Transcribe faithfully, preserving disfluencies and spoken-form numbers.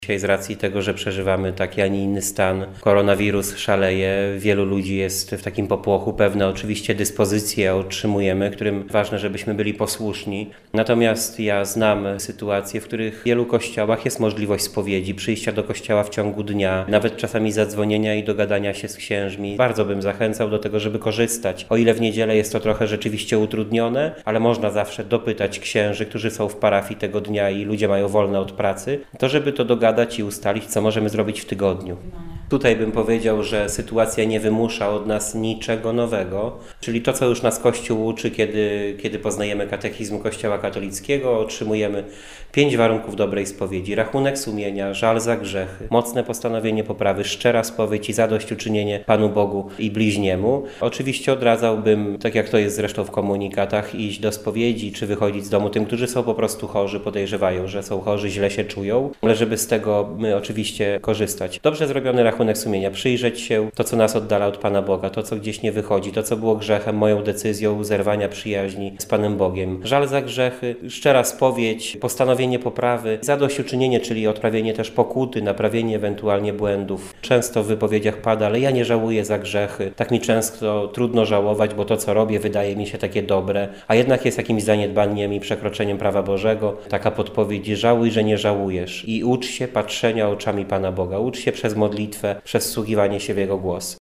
Dzisiaj z racji tego, że przeżywamy taki, a nie inny stan, koronawirus szaleje, wielu ludzi jest w takim popłochu, pewne oczywiście dyspozycje otrzymujemy, którym ważne, żebyśmy byli posłuszni. Natomiast ja znam sytuacje, w których w wielu kościołach jest możliwość spowiedzi, przyjścia do kościoła w ciągu dnia, nawet czasami zadzwonienia i dogadania się z księżmi. Bardzo bym zachęcał do tego, żeby korzystać. O ile w niedzielę jest to trochę rzeczywiście utrudnione, ale można zawsze dopytać księży, którzy są w parafii tego dnia i ludzie mają wolne od pracy, to żeby to dogadać i ustalić, co możemy zrobić w tygodniu. Tutaj bym powiedział, że sytuacja nie wymusza od nas niczego nowego, czyli to, co już nas Kościół uczy, kiedy, kiedy poznajemy katechizm Kościoła katolickiego, otrzymujemy pięć warunków dobrej spowiedzi: rachunek sumienia, żal za grzechy, mocne postanowienie poprawy, szczera spowiedź i zadośćuczynienie Panu Bogu i bliźniemu. Oczywiście odradzałbym, tak jak to jest zresztą w komunikatach, iść do spowiedzi czy wychodzić z domu tym, którzy są po prostu chorzy, podejrzewają, że są chorzy, źle się czują, ale żeby z tego my oczywiście korzystać. Dobrze zrobiony rachunek sumienia, przyjrzeć się to, co nas oddala od Pana Boga, to, co gdzieś nie wychodzi, to, co było grzechem, moją decyzją zerwania przyjaźni z Panem Bogiem. Żal za grzechy, szczera spowiedź, postanowienie poprawy, zadośćuczynienie, czyli odprawienie też pokuty, naprawienie ewentualnie błędów. Często w wypowiedziach pada, ale ja nie żałuję za grzechy. Tak mi często trudno żałować, bo to, co robię, wydaje mi się takie dobre, a jednak jest jakimś zaniedbaniem i przekroczeniem prawa Bożego. Taka podpowiedź: żałuj, że nie żałujesz i ucz się patrzenia oczami Pana Boga. Ucz się przez modlitwę, przez wsłuchiwanie się w Jego głos.